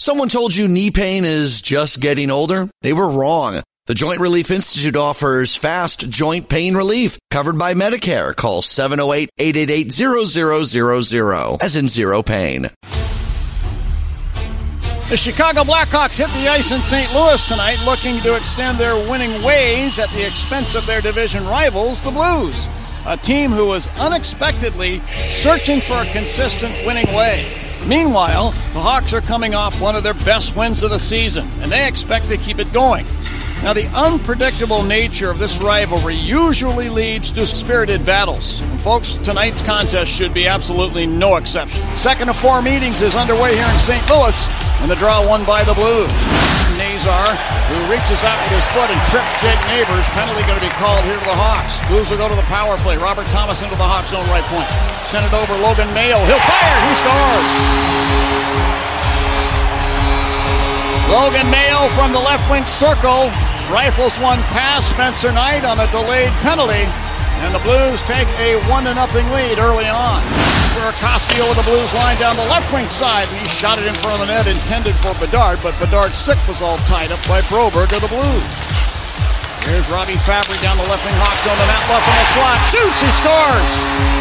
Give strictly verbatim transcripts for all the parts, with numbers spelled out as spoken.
Someone told you knee pain is just getting older? They were wrong. The Joint Relief Institute offers fast joint pain relief covered by Medicare. Call seven oh eight, eight eight eight, zero zero zero zero, as in zero pain. The Chicago Blackhawks hit the ice in Saint Louis tonight, looking to extend their winning ways at the expense of their division rivals, the Blues, a team who was unexpectedly searching for a consistent winning way. Meanwhile, the Hawks are coming off one of their best wins of the season, and they expect to keep it going. Now, the unpredictable nature of this rivalry usually leads to spirited battles. And folks, tonight's contest should be absolutely no exception. Second of four meetings is underway here in Saint Louis, and the draw won by the Blues. Nazar, who reaches out with his foot and trips Jake Neighbors. Penalty going to be called here to the Hawks. Blues will go to the power play. Robert Thomas into the Hawks' own right point. Send it over, Logan Mayo. He'll fire. He scores. Logan Mayo from the left wing circle rifles one past Spencer Knight on a delayed penalty, and the Blues take a one to nothing lead early on. Burakovsky over the Blues line down the left wing side, and he shot it in front of the net intended for Bedard, but Bedard's stick was all tied up by Broberg of the Blues. Here's Robbie Fabry down the left wing Hawk zone to Matt Luff in the slot. Shoots, he scores!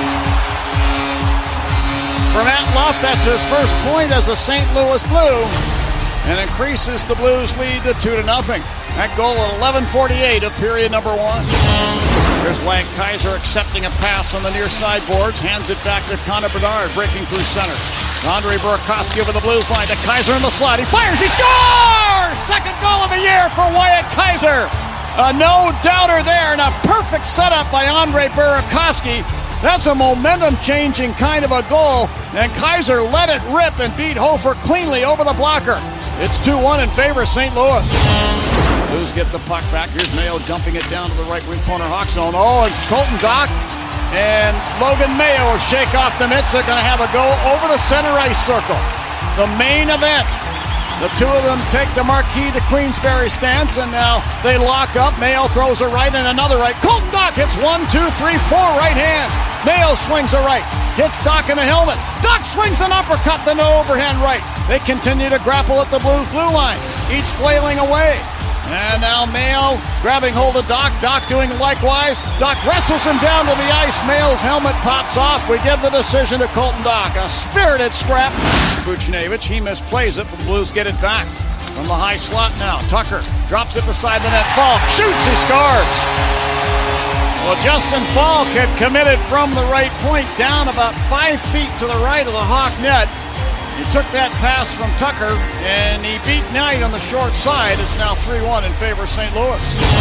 For Matt Luff, that's his first point as a Saint Louis Blue, and increases the Blues lead to two to nothing. That goal at eleven forty-eight of period number one. There's Wayne Kaiser accepting a pass on the near side boards, hands it back to Connor Bedard, breaking through center. Andre Burakovsky over the Blues line to Kaiser in the slot. He fires, he scores! Second goal of the year for Wyatt Kaiser. A no-doubter there, and a perfect setup by Andre Burakovsky. That's a momentum-changing kind of a goal, and Kaiser let it rip and beat Hofer cleanly over the blocker. It's two one in favor of Saint Louis. Blues get the puck back. Here's Mayo dumping it down to the right wing corner Hawk zone. Oh, and Colton Dach and Logan Mayo will shake off the mitts. They're going to have a go over the center ice circle. The main event. The two of them take the marquee to Queensberry stance, and now they lock up. Mayo throws a right and another right. Colton Dach hits one, two, three, four right hands. Mayo swings a right, hits Dach in the helmet. Dach swings an uppercut, then an overhand right. They continue to grapple at the Blues blue line, each flailing away. And now Mayo grabbing hold of Dach. Dach doing likewise. Dach wrestles him down to the ice. Mayo's helmet pops off. We give the decision to Colton Dach. A spirited scrap. Buchnevich, he misplays it, but the Blues get it back. From the high slot now, Tucker drops it beside the net. Falk shoots, he scores. Well, Justin Falk had committed from the right point down about five feet to the right of the Hawk net. He took that pass from Tucker, and he beat Knight on the short side. It's now three one in favor of Saint Louis.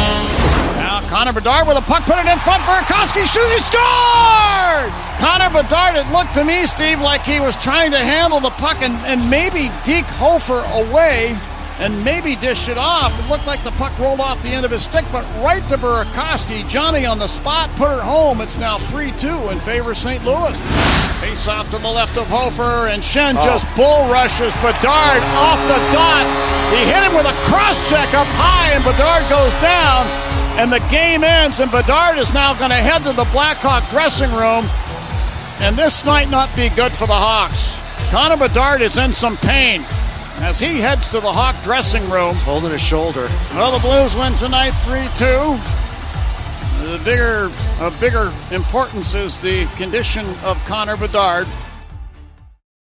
Now Connor Bedard with a puck, put it in front. Burakovsky shoots, he scores! Connor Bedard, it looked to me, Steve, like he was trying to handle the puck and, and maybe deke Hofer away and maybe dish it off. It looked like the puck rolled off the end of his stick, but right to Burakovsky. Johnny on the spot, put it home. It's now three two in favor of Saint Louis. Face off to the left of Hofer, and Schenn oh. just bull rushes Bedard off the dot. He hit him with a cross-check up high, and Bedard goes down, and the game ends, and Bedard is now going to head to the Blackhawk dressing room, and this might not be good for the Hawks. Connor Bedard is in some pain as he heads to the Hawk dressing room. He's holding his shoulder. Well, the Blues win tonight three two. The bigger, of bigger importance is the condition of Connor Bedard.